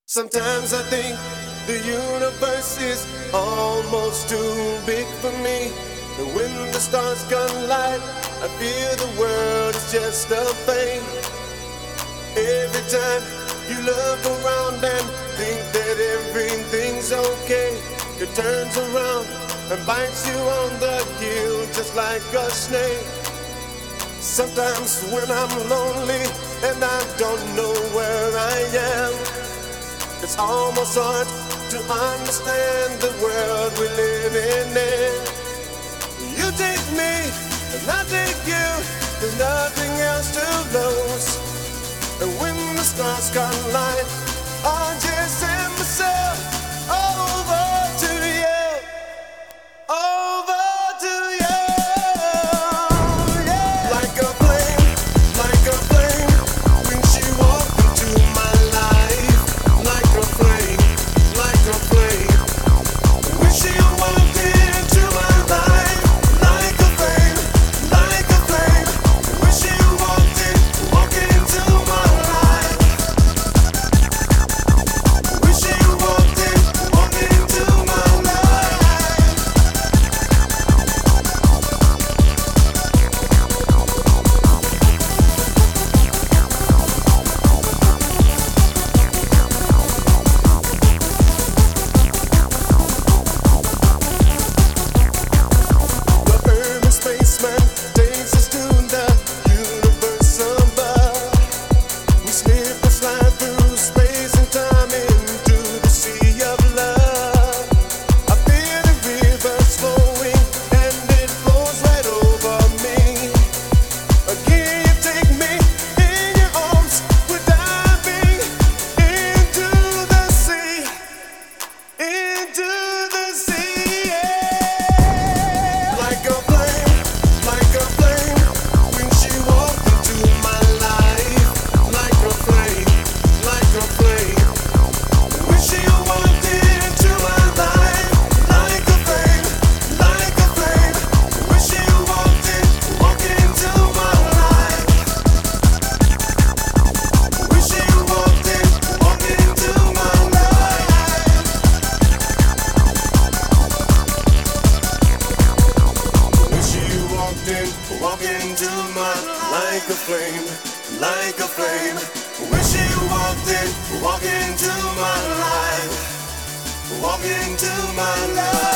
Sometimes I think the universe is almost too big for me. And when the stars collide, I feel the world is just a thing. Every time you look around and think that everything's okay, it turns around and bites you on the heel just like a snake. Sometimes when I'm lonely and I don't know where I am, it's almost hard to understand the world we live in. You take me and I take you, there's nothing else to lose. And when the stars collide, I just send myself over to you, over to you. Yeah. Like a flame, when she walked into my life. Like a flame, when she walked into my life. Like a flame, when she walked into my life. When she walked into my life. The urban spaceman takes us to the universe above. We slip and slide through space and time into the sea of love. I feel the rivers flowing and it flows right over me. Again, you take me in your arms. We're diving into the sea, into the sea. Yeah. Like a flame, when she walked into my life. Like a flame, when she walked into my life. Like a flame, when she walked into my life. When she walked into my life. When she walked into my like a flame, when she walked into my life, walk into my life.